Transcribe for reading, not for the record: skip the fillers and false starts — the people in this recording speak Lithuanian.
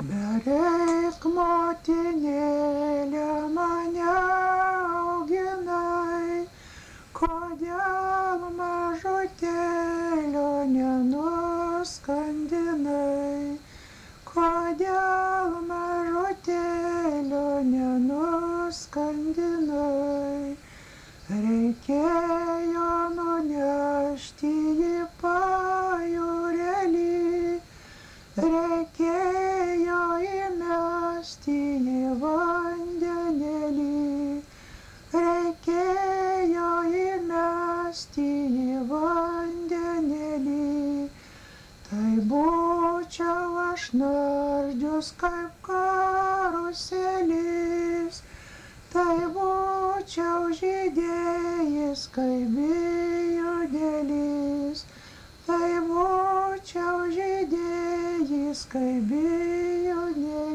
Bereik motinėlė mane auginai, kodėl mažutėlio nenuskandinai, kodėl mažutėlio nenuskandinai. Reikėjo nunešti į pajūrelį, reikėjo įmesti į vandenėlį, reikėjo įmesti į vandenėlį. Tai būčiau aš nardžius kaip karuselis, tai būčiau žydėjęs kaip bijūdėlis, tai būčiau žydėjęs kaip bijūdėlis.